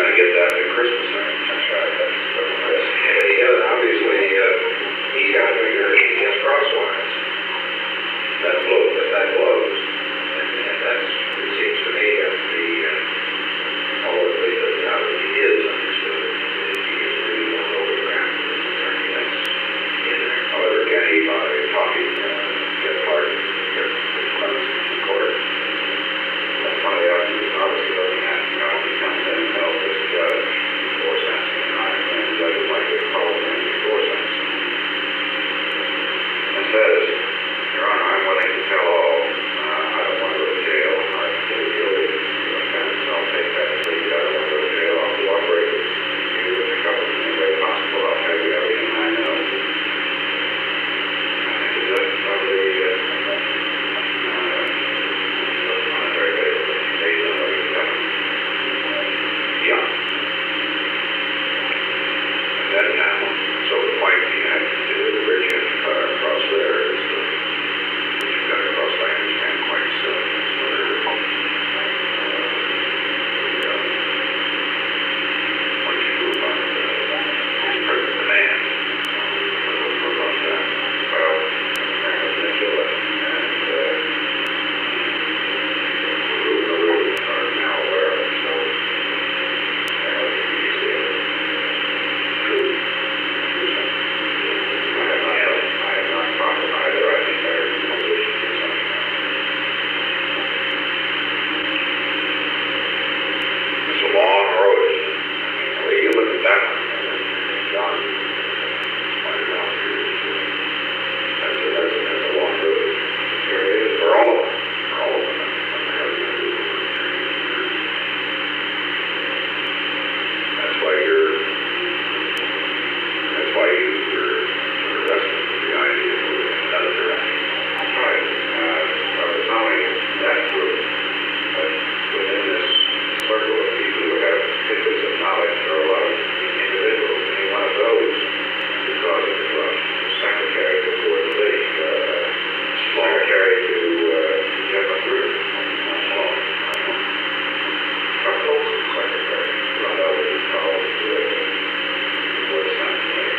to get that to Christmas. That's right. That's obviously, he's got to figure he gets crosswise. That blows. And that's, it seems to me, all of the now that he is understood, he is really going over the ground with his attorney. That's in there. However, can he, by talking, get pardon, get funds in court? That's one of the options. Obviously, looking at, he comes in and tells this judge before sentencing, and the judge would like to call him before sentencing, and says, Your Honor, I'm willing to tell all. I don't want to go to jail. I'm fully guilty. I'll take that plea. I don't want to go to jail. I'll cooperate with you and the government in any way possible. I'll tell you everything I know. I think the judge probably on a very basic based on what he's done. Yeah. And then so the point he had to do with the bridge had to cut across there is you got across, I understand, quite soon. What did you do about his present demand? What about that? Well, there was Nicola and the rules are now aware of it, so you see it. True. I have not thought of either. I think they're in position to do something else. It's a long road, isn't it? The way you look at that one, John pointed out, that's a long road. Sure it is for all of them. For all of them. That's why you were arrested for the idea of moving in another direction. That's right. Well, it's not only that group, but within this circle of people who have tidbits of knowledge, there are a lot of individuals, and one of those, because of the corruption, was secretary before the league, secretary to Jeff Magruder. Colson secretary, run over the call before the Senate committee.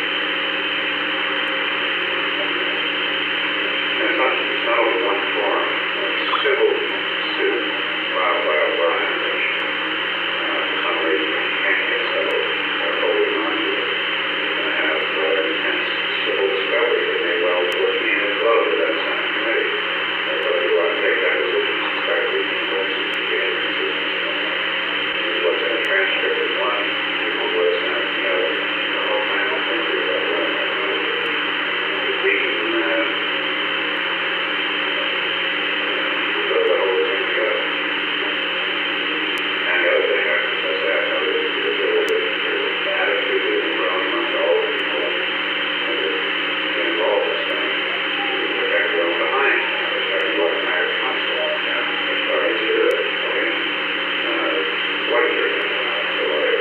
And it's not only one form, it's civil suit filed by O'Brien, which for some reason can't get settled. They're holding on to it. You're going to have intense civil discovery that may well put me in the glove of that Senate committee. Whether you want to take that position, suspect we can go to the game decisions. What's in a transcript is one, people who are Senate the other. The whole time I'm thinking about what I'm going to do. We can put the whole thing together. And the other thing, as I say, I know there's an attitude that's grown amongst all the people that get involved in this thing. To protect their own behind. They're starting to go to marriage counsel. They're starting to white church, the lawyer.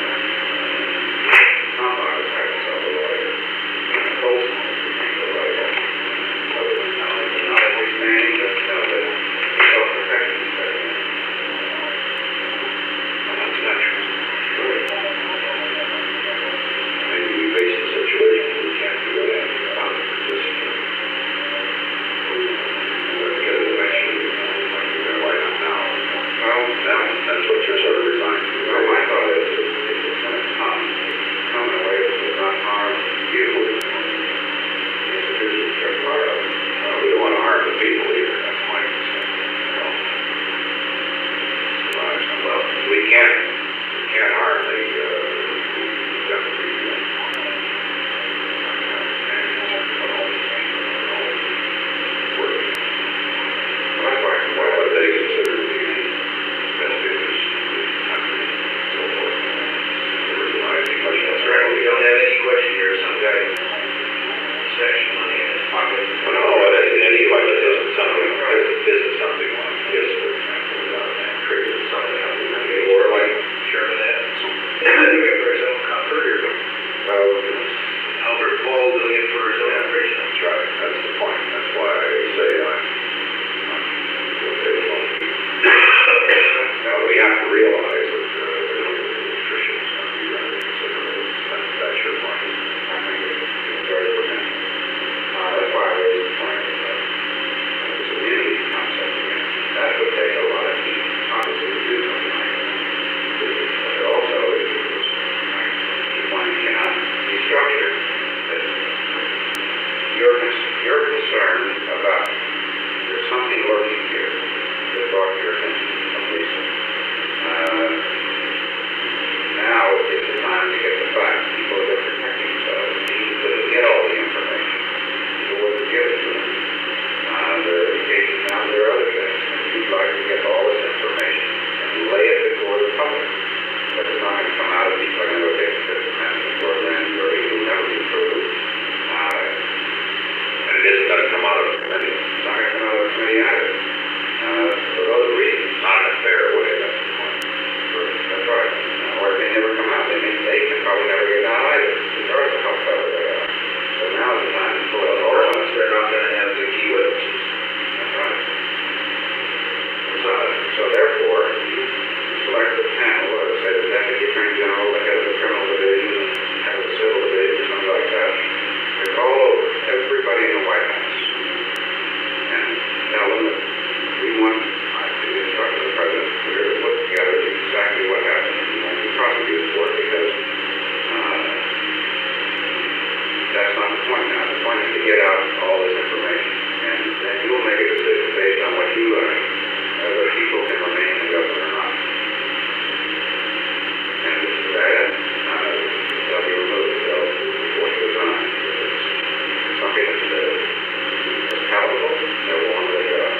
Tom Barnes had himself a lawyer. Colson became a lawyer. Not understanding, but self-protection is better. That's natural. Maybe we face a situation where we can't do anything about it. Just because eventually we're going to light up now. Well, that's what you're sort of resigned to. Well, my thought is if it's going to come in a way that does not harm you, the institutions are part of it. We don't want to harm the people either. That's my concern. Well, we can't harm the what they consider to be best interest of the country and so forth. Any questions? That's right. We don't have any question here. Some guy stashed money in his pocket. Well, no, any question isn't something like this, for example, without that trigger something or like Sherman Adams. Doing for his own comfort or well, Albert Paul doing it for his own enrichment. That's right. That's the point. That's why I say now we have to realize that nutrition probably never get out either, regardless of how clever they are. So now's the time to pull out all of us. They're not going to have the key witnesses. That's right. So therefore, you select the panel, or say the Deputy Attorney General, the head of the criminal division, head of the civil division, or something like that. It's all over, everybody in the White House. And tell them that we want to instruct the President to put together exactly what happened. We won't be prosecuted for it because that's not the point now. The point is to get out all this information. And then you'll make a decision based on what you learn, whether people can remain in government or not. And if it's bad, they'll be removed. They'll be forced to resign. If it's something that's palatable, they'll go on with their job.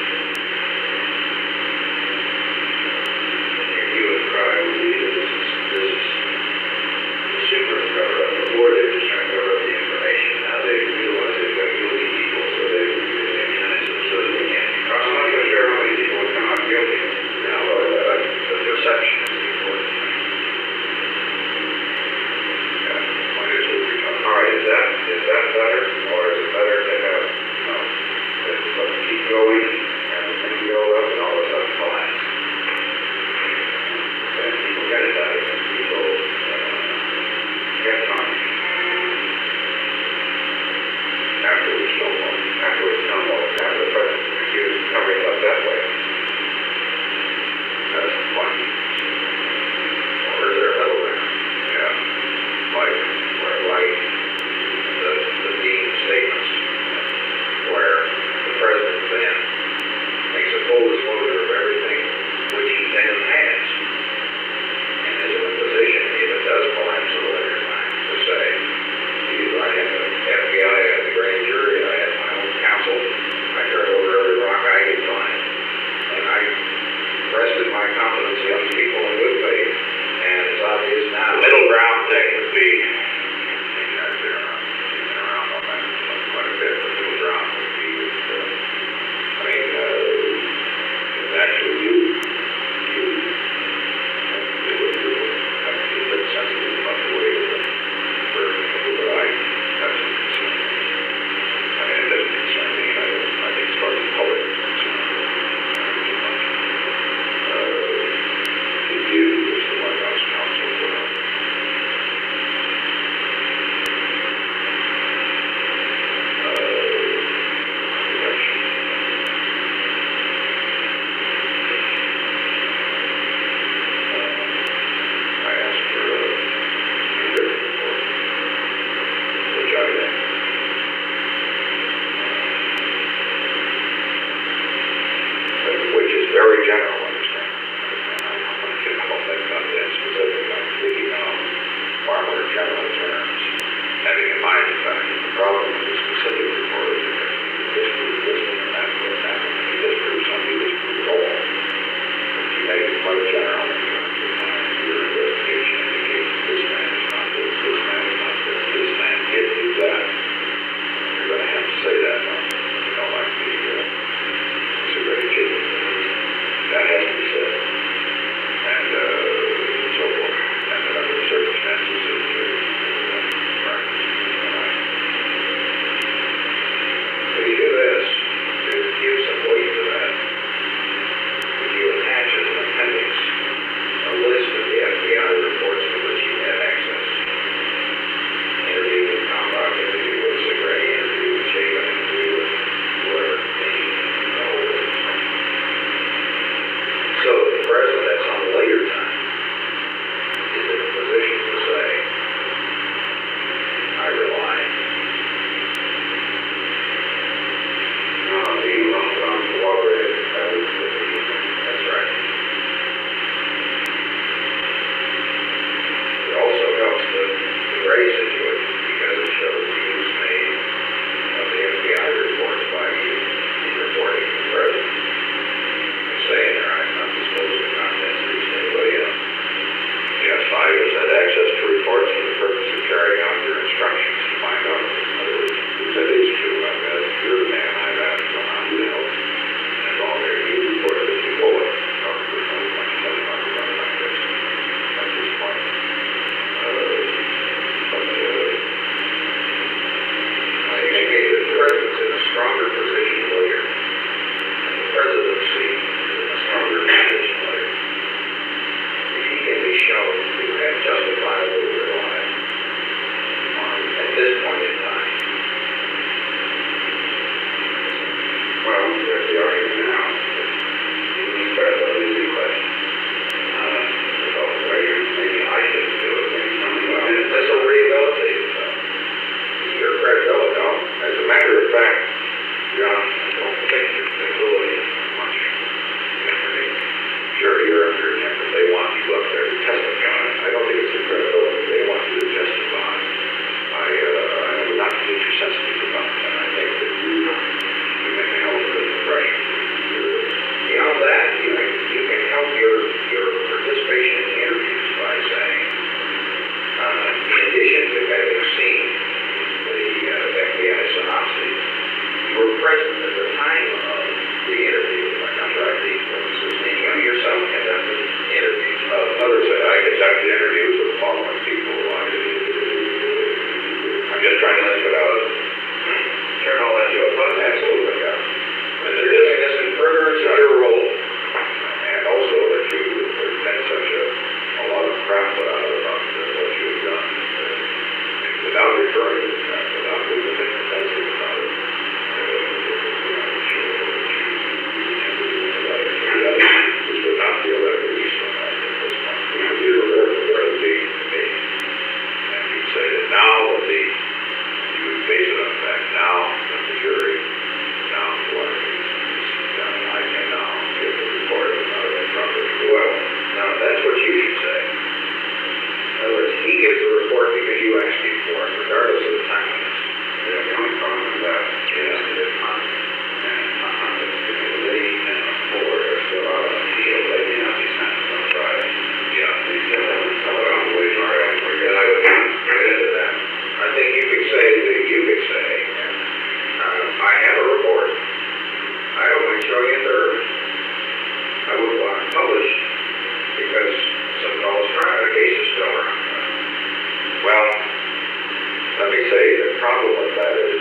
You would cry when you do this is super cover up. Before they were just trying to cover up the information. Now they realize they've got guilty people, so they immunize them so that they can't be I'm not so prosecuted. sure how many people would come out guilty. Now, the perception is important. Yeah, the point is we'll be talking. All right, is that better, or is it better to have, let's keep going, have the thing go up, and all of a sudden collapse? And people get it out, and people get punished. After we stonewall, after the President accused of covering it up that way. That's the point. Or is there a middle ground? Yeah. Like the dean statements, where the president then makes a full disclosure of everything which he then has, and is in a position, if it does collapse at a later time, to say, I had the FBI, I had the grand jury, I had my own counsel, I turned over every rock I could find, and I rested my confidence in these people in good faith, and it's obvious now. The middle ground thing would be, I've been around on that quite a bit, but the middle ground would be, it's actually you have to be a bit sensitive about the way that the version of it that I have some concern. I mean, it doesn't concern me, I think as far as the public is concerned, you as the White House counsel put on. I asked for a written report, which I then which is very general, understand. I'm not going to get all that content specific. I'm speaking on farmer general terms, having in mind the fact that the problem with the specific report is that you disprove this and that and that, and you disprove some, you disprove it all. But you make it quite general in terms of your investigation indicates this man is not this, this man is not this man did do that. You're going to have to say that, like the cigarette chicken. That has to be said. And so forth. And under the circumstances of practice. If you do this, to give some weight to that, if you attach as an appendix a list of the FBI reports to which you had access, interview with Kalmbach, interview with Segretti, interview with Chapin, interview with whoever, so the president at some later time is in a position to say, I rely on being cooperated. That's right. It also helps the Gray situation because it shows the use made of the FBI reports by you in reporting to the president. And saying there, I'm not disclosing the contents of these to anybody else. Yes, I was had access to reports for the purpose of carrying out your instructions to find out. In other words, that is true. I've got, you're the man I've asked to come out and help. And as long as you reported it to Bullock, probably much about like this. At this point. conducted interviews with the following people. I'm just trying to think about turn all that into a fund. absolutely, yeah. And they're doing this in furtherance of your role. And also that there's been such a lot of crap put out about what you've done. Without referring to the crap, without being defensive about it. This would not feel that release from that at this point. Because you were very big to me. And you'd say that now with the, you would base it on the fact now that the jury, now what is done, I can now give the report of another property. Well, now that's what you should say. In other words, he gives the report because you asked him for it, regardless of the timeliness. The only problem with that is that on the Liddy and Ford are still out on the field. They may not be sentenced on Friday. Yeah. They still haven't come out on the way to our effort. And I would get into that. I think you could say, I have a report. I don't mind showing it, or I wouldn't want it published because some calls try the case is still around. Well, let me say the problem with that is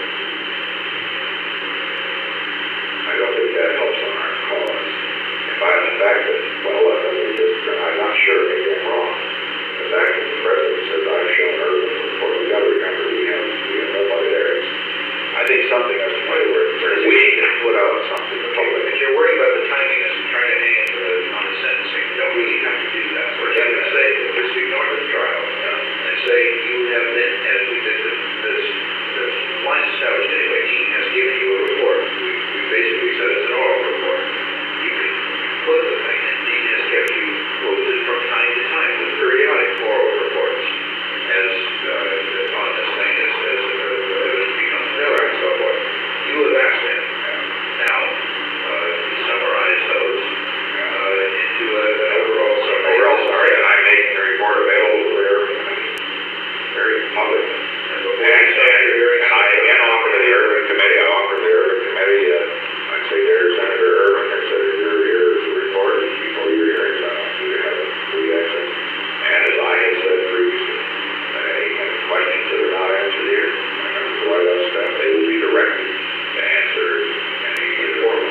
I don't think that helps on our cause. If I, the fact that, well, I'm not sure, maybe I'm wrong. The fact that the president says I've shown her the report, we gotta remember we have nobody there. I think something has to play where we need to put out something to public. If you're worried about the timeliness and trying to hang it on the sentencing, you don't really have to do that. We're going to say, just ignore the trial and say you have been, as we did this line established anyway, Dean has given you a report. We basically said it's an oral report. You can put the thing, and Dean has kept you posted from time to time with periodic oral reports as on this thing as evidence becomes available and so forth. You have asked him now to summarize those into an overall summary. Overall summary, and I'm making the report available for very public. And I again offer to the Urban Committee, I'd say there, Senator Irvin, I said, here's the report before your hearings, I want you to have a free access. And as I had said previously, any questions that are not answered here, members of the White House staff, they will be directed to answer any informal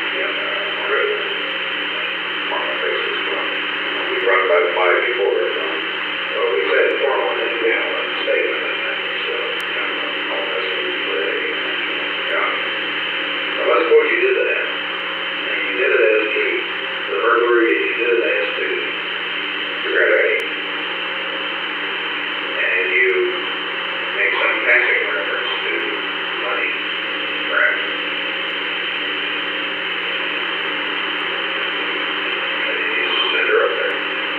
basis. We brought about 5 before, Well, we said formal and then we have a statement and then so all this is for yeah. Well, let's suppose you did that. And you did it as to the burglary, and you did it as to cigarette. And you make some passing reference to money, perhaps. And you send her up there.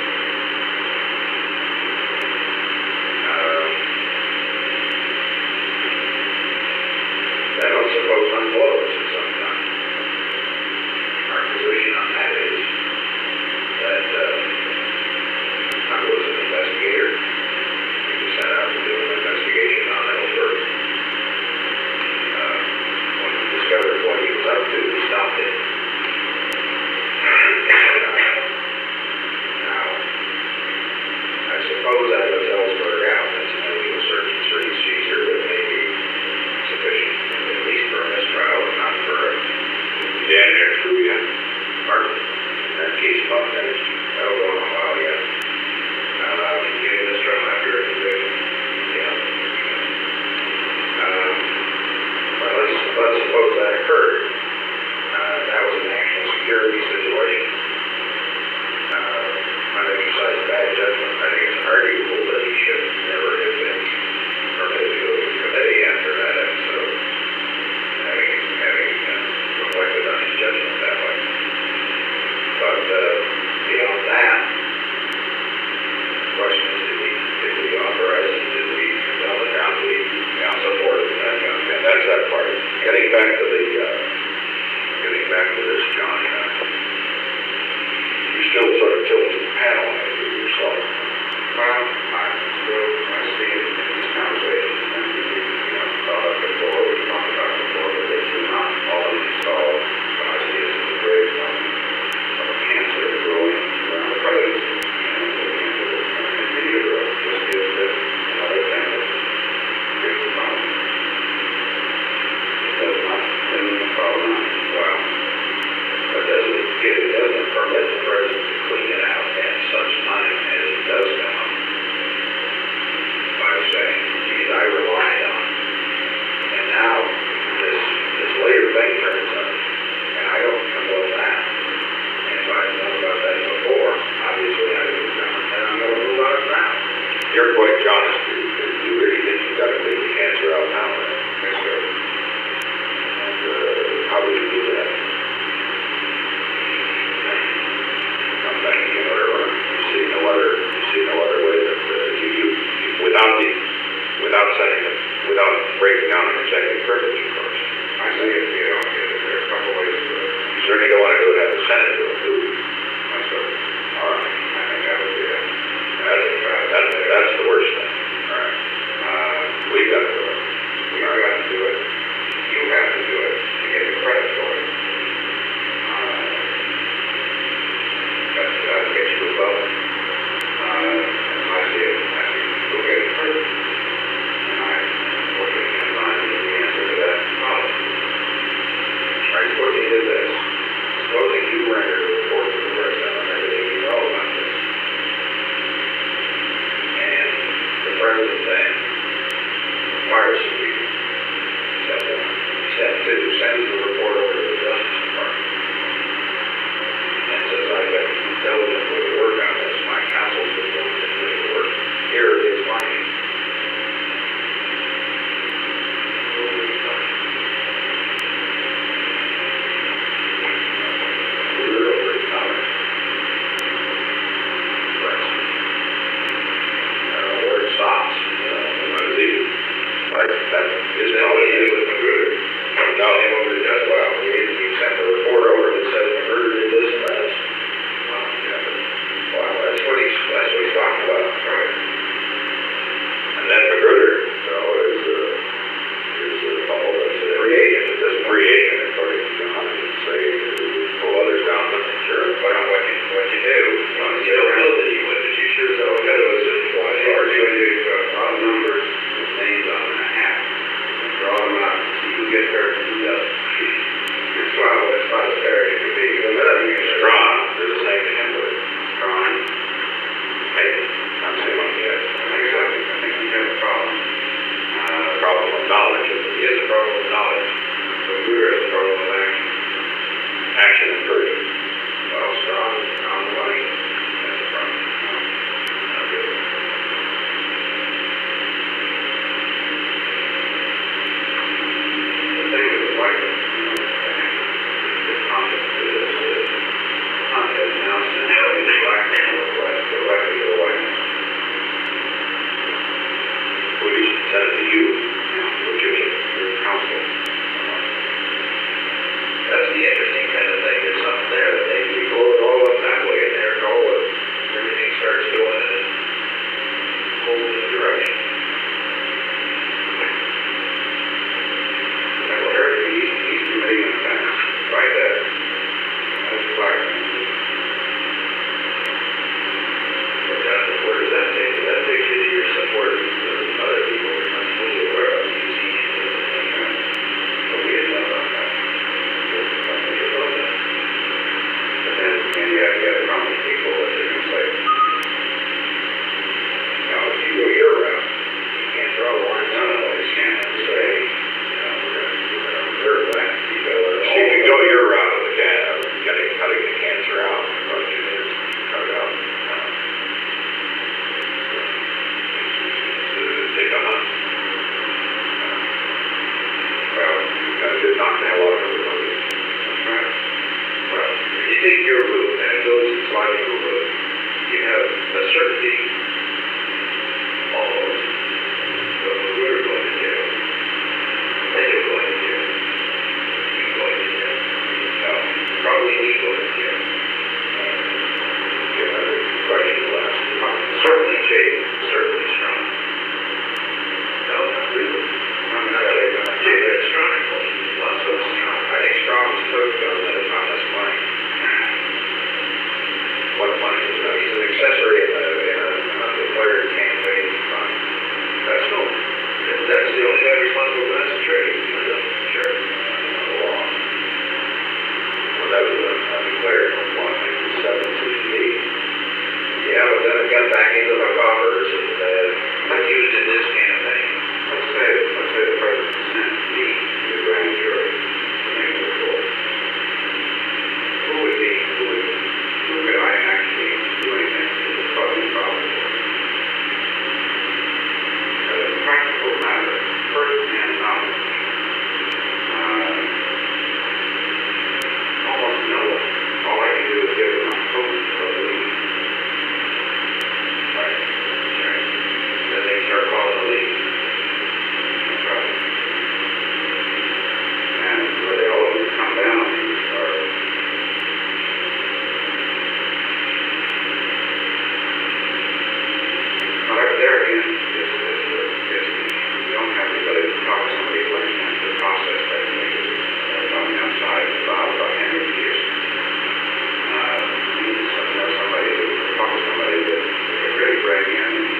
That don't suppose unblows at some time. Our position on that is that I was an investigator. We was set out to do an investigation on Ellsberg. When we discovered what he was up to, we stopped it. Now, I suppose that was Ellsberg out. That's an illegal search and seizure that may be sufficient, at least for a mistrial, if not for a... Yeah, there's who, yeah. Pardon? In that case, about finished. That'll go on a while, yeah. Getting mistrial after a conviction. Yeah. Well, let's suppose that occurred. That was a national security situation. Unexercised bad judgment. I think it's arguable that he should never have been permitted to go to the committee after that episode, having reflected on his judgment that way. But beyond that, the question is, did we authorize it? Did we tell the county? Yeah, support it. And that's that part. Getting back to this, John, you still sort of tilted the panel on it yourself. Well, I'm still your point, John, is you really think you've got to take the cancer out now, right? Yes, sir. And how would you do that? Come back again, or you see no other way that without setting it, without breaking down an executive privilege, of course. I think if you don't get it, there are a couple ways to do it. You certainly don't want to do it at the Senate, do it, do you? Yes, sir. All right. I think that would be it. That's the worst thing. All right. We've got to do it. We've got to do it. You have to do it to get the credit for it. That gets you a vote. And I see it. I see you'll get it hurt. And I unfortunately can't find the answer to that problem. All right, supposing you did this. Supposing you rendered a report to the president on everything you know about this. And the president then fires some people. Step one. Step two, sends the report over to the Justice Department. And says, I've been diligent with the work on this. My counsel's been diligent with the work. Here are his findings.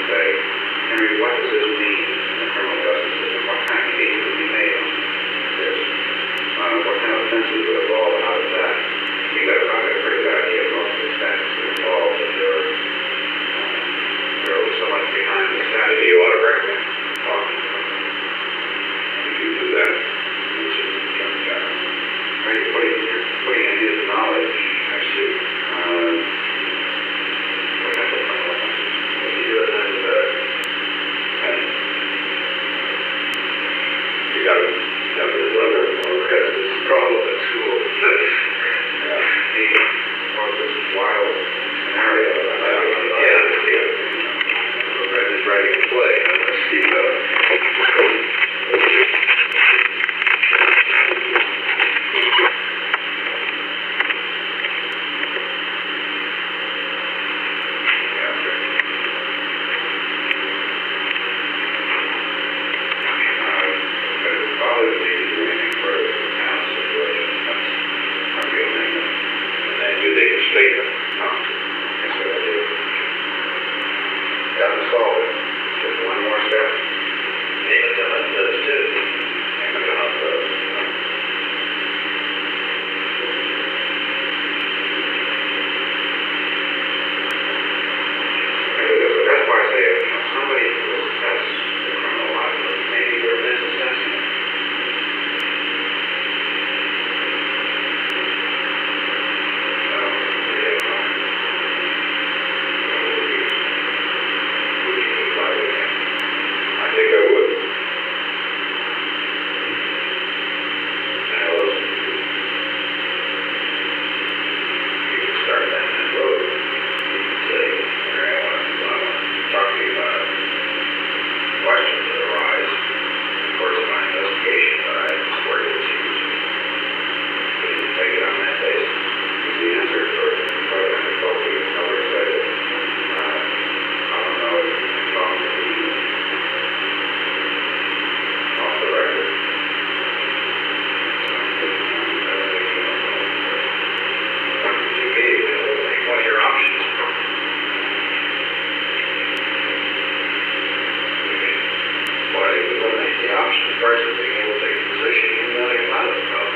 say, Henry, what does this mean in the criminal justice system? What kind of case would be made on this? What kind of offenses would evolve out of that? You got a pretty good idea of most of the statutes that involve, but there was so much behind the statute. Do you want to bring that? If you do that, which is Attorney General. Right, you're putting in his knowledge, I see. potential criminal offenses. If you do it, then and you got to deliver because this problem at school. Yeah. Well, this wild scenario. Red is writing a play. Let's see. Statement. Yes, sir, I do. Got to solve it. Just one more step. Payment to Hunt does too. Payment to Hunt does. That's why I say if somebody will assess the criminal liability, maybe there is assessing it. I think I would. Now, you can start down that road. You can say, Mary, I want to talk to you about questions that arise in the course of my investigation that I swear to you. But you can take it on that basis. The answer for President Kofi is never said it. I don't know if you can talk to me off the record. You gave one of your options. Why do you eliminate the option first of being able to take a position even though they're not a problem?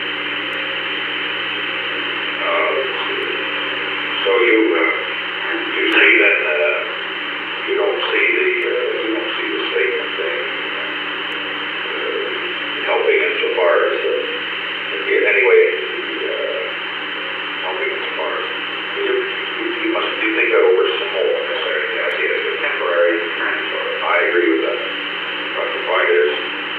So you see that you don't see the statement thing helping insofar as anyway helping insofar as you must think that over some more. The idea is a temporary transfer. I agree with that. But the point is,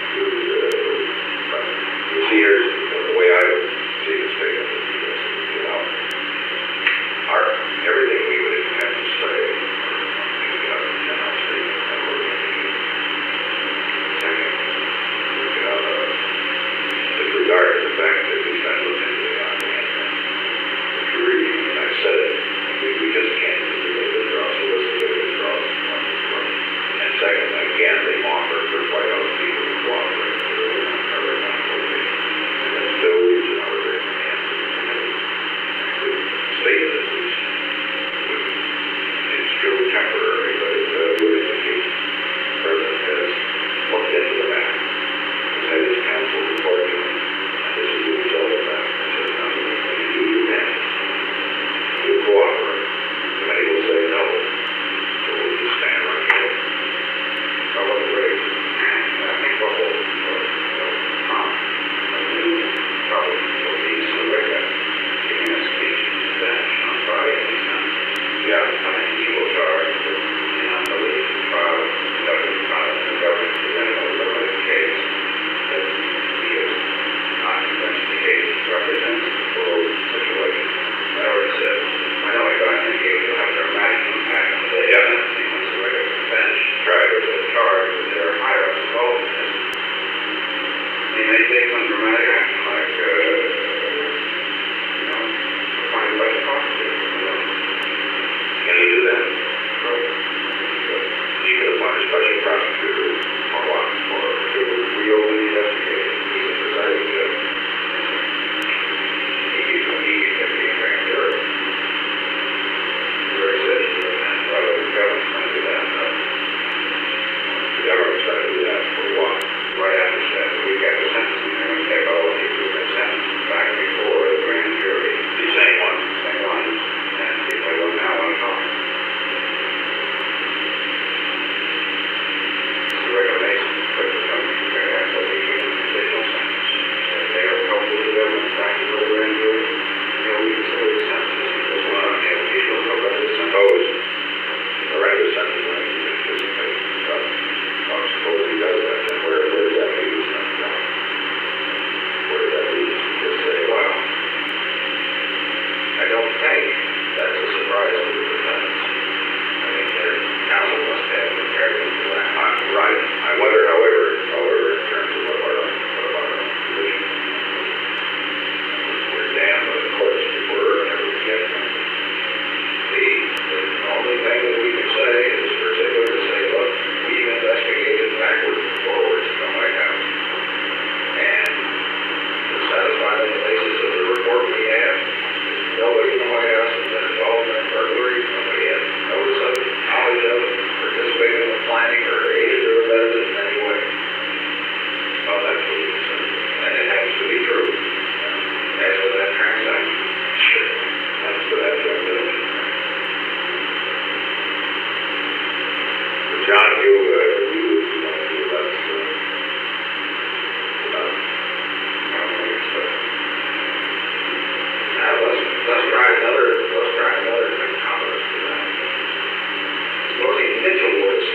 you see, here's the way I would see the statement is, you know, everything we would intend to say, we got a general statement that we're going to use. Second, we got a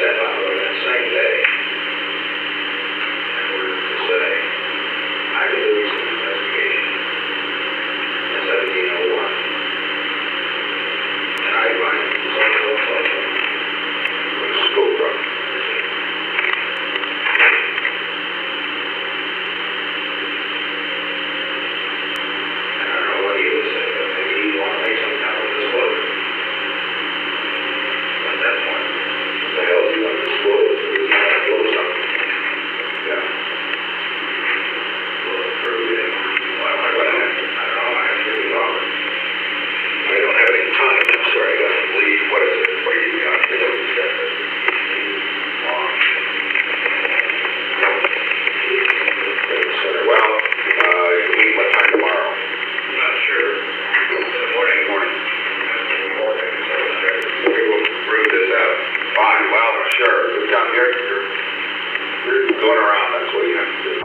step out on that same day in order to say, I can do some investigation in 1701. And I find so. With a school truck. And I don't know what he would say, but maybe he'd want to make some kind of disclosure. At that point, What the hell is he going to disclose? He's going to blow something. Yeah. we'll approve it. Why am I going to have to? I don't know, I have to be wrong. I don't have any time. I'm sorry, I got to leave. What is it? What do you got? Well, you can meet what time tomorrow? I'm not sure. In the morning. Morning. We will prove this out. Fine, well, sure. You're going around, that's what you have to do.